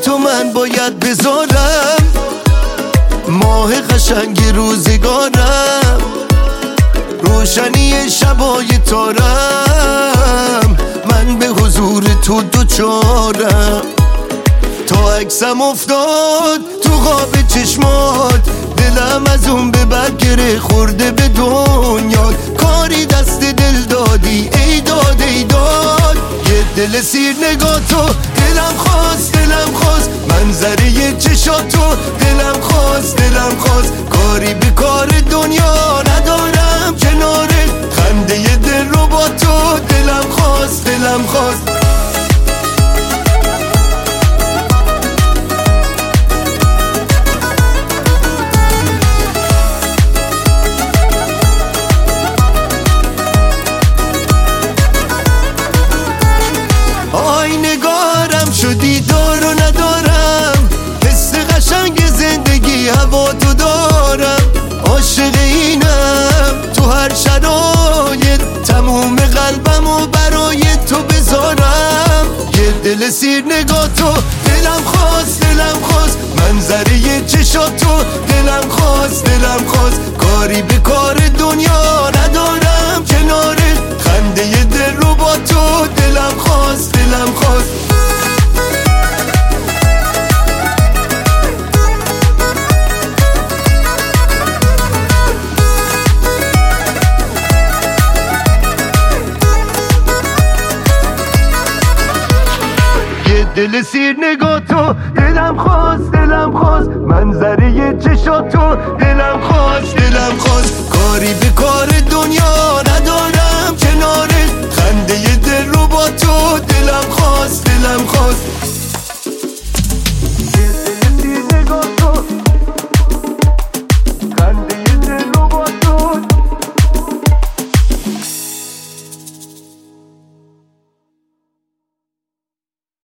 تو من باید بذارم ماه قشنگ روزگارم، روشنی شبای تارم، من به حضور تو دوچارم. تا عکسم افتاد تو خواب چشمات، دلم از اون به بعد گره خورده به دنیا. کاری دست دل دادی ای داد ای داد، یه دل سیر نگاه تو دلم خواست منظره چشاتو دلم خواست کاری به کار دنیا ندارم کنارت، خنده ی دل رو با تو دلم خواست آی نگارم شدی دار و ندارم، حس قشنگ زندگی هوا تو دارم. عاشق اینم تو هر شرایط، تموم قلبم و برای تو بذارم. یه دل سیر نگاه تو دلم خواست منظره چشاتو دلم خواست کاری به کار دنیا ندارم کنارت، خنده ی دل رو با تو دلم خواست دل سیر نگاه تو دلم خواست منظره چشاتو دلم خواست کاری به کار دنیا ندارم کنارت، خنده ی دل رو با تو دلم خواست